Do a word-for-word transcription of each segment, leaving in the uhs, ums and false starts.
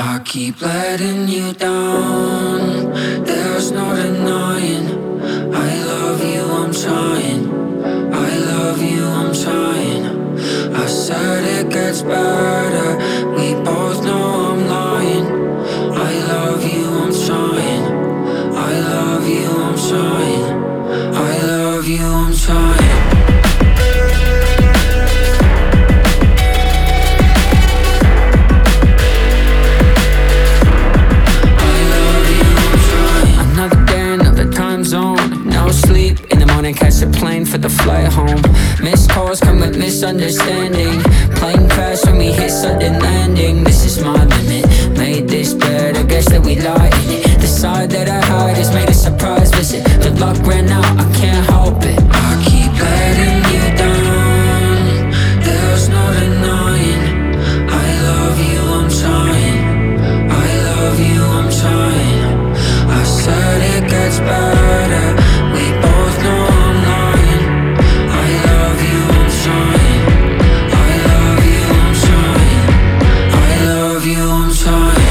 I keep letting you down, there's no denying. I love you, I'm trying. I love you, I'm trying. I said it gets better, we both know I'm lying. I love you, I'm trying. I love you, I'm trying. I love you, I'm trying. Catch a plane for the flight home. Missed calls come with misunderstanding. Plane crash when we hit sudden landing. This is my limit, made this bed, I guess that we lie in it. The side that I hide has made a surprise visit. The luck ran out, I can't help it. I keep letting you down, there's no denying. I love you, I'm trying. I love you, I'm trying. I said it gets better, we both know I'm lying. I love you, I'm trying. I love you, I'm trying. I love you, I'm trying.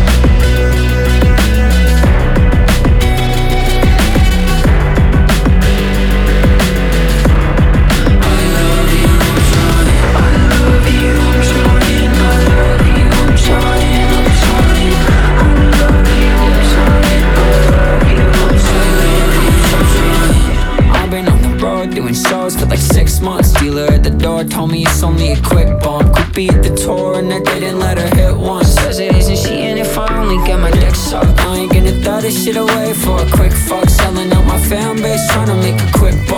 Doing shows for like six months. Dealer at the door told me it's only a quick bump. Could be at the tour and I didn't let her hit once. Says it isn't she in if I only get my dick sucked. I ain't gonna throw this shit away for a quick fuck. Selling out my fan base, trying to make a quick buck.